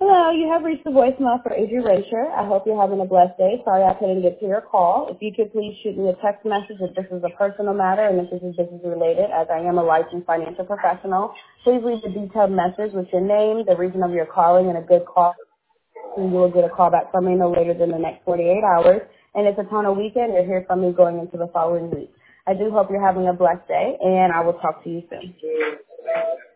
Hello, you have reached the voicemail for Adrian Racher. I hope you're having a blessed day. Sorry I couldn't get to your call. If you could please shoot me a text message if this is a personal matter and if this is business related, as I am a licensed financial professional. Please leave a detailed message with your name, the reason of your calling, and a good call. And you will get a call back from me no later than the next 48 hours. And if it's on a weekend, you'll hear from me going into the following week. I do hope you're having a blessed day, and I will talk to you soon.